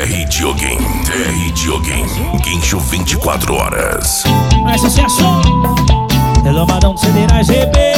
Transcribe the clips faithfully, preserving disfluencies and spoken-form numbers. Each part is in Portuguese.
R Dioguin, R Dioguin, Guincho vinte e quatro horas. Mais sucesso! Relomadão do C D na G B.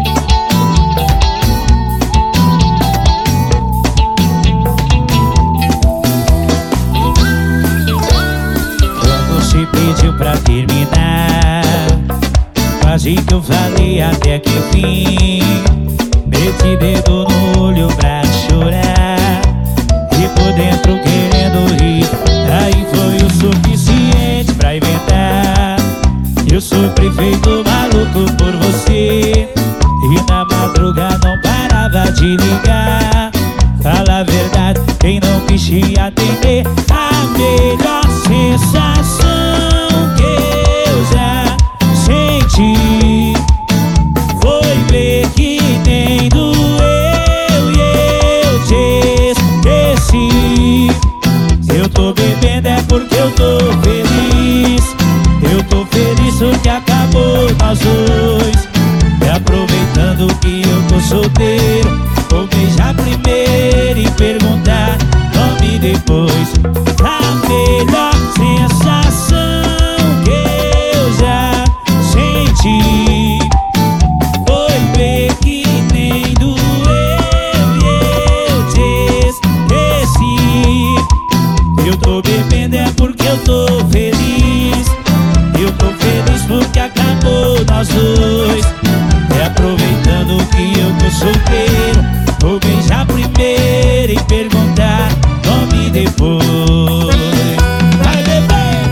Quando se pediu pra terminar, quase que eu falei até que fim. Meti dedo no olho pra chorar e por dentro querendo rir. Aí foi o suficiente pra inventar. Eu sofri feito maluco por você, e na madrugada não parava de ligar. Fala a verdade, quem não quis te atender. A melhor sensação que eu já senti foi ver que nem doeu e eu te esqueci. Se eu tô bebendo é porque eu tô feliz. Eu tô feliz porque acabou nós dois. E aproveitando que eu tô solteiro, vou beijar primeiro e perguntar nome depois. A melhor sensação que eu já senti foi ver que nem doeu e eu te esqueci. Eu tô bebendo é porque eu tô feliz. Eu tô feliz porque acabou nós dois. É aproveitando que eu tô solteiro, vou beijar primeiro e perguntar nome depois. Vai, bebê!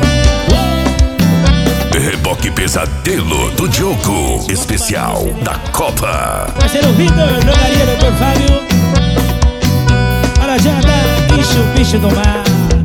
Reboque Pesadelo do Diogo, especial da Copa. Parceiro Vitor, drogaria doutor Fábio. Para janta, bicho, bicho do mar.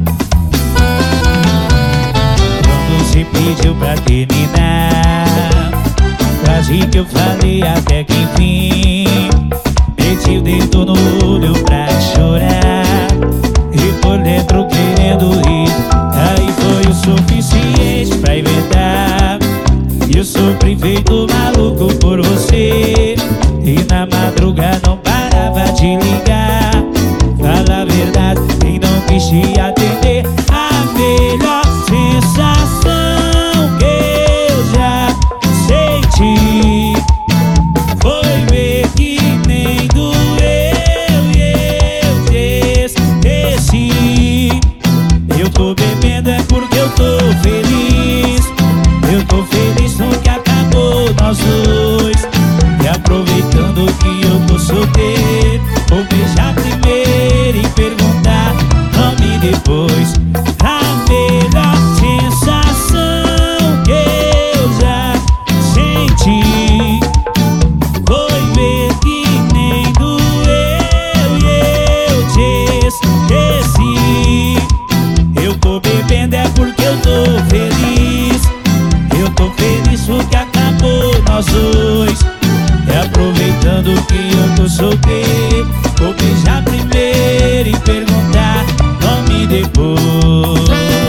Quando se pediu pra terminar, quase que eu falei até que enfim. Meti o dedo no olho pra chorar e por dentro querendo rir. Aí foi o suficiente pra inventar. E eu sofri feito maluco por você, e na madrugada não parava de ligar. Fala a verdade, quem não quis te atender. A melhor sensação que eu já senti foi ver que nem doeu e eu te esqueci. Eu tô bebendo é porque eu tô feliz. Eu tô feliz porque acabou nós dois. E aproveitando que eu tô solteiro, vou beijar primeiro e perguntar nome depois. A melhor sensação que eu já senti foi ver que nem doeu e eu te esqueci. Eu tô bebendo é porque eu tô feliz. Eu tô feliz porque acabou nós dois. É aproveitando que eu tô solteiro, vou beijar primeiro e perguntar nome depois.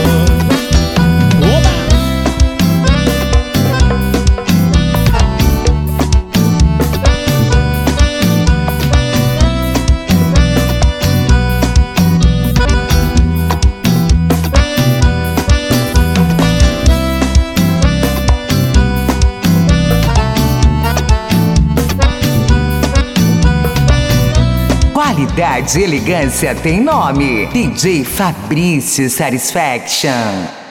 Oba! Qualidade e elegância tem nome. D J Fabrício Satisfaction.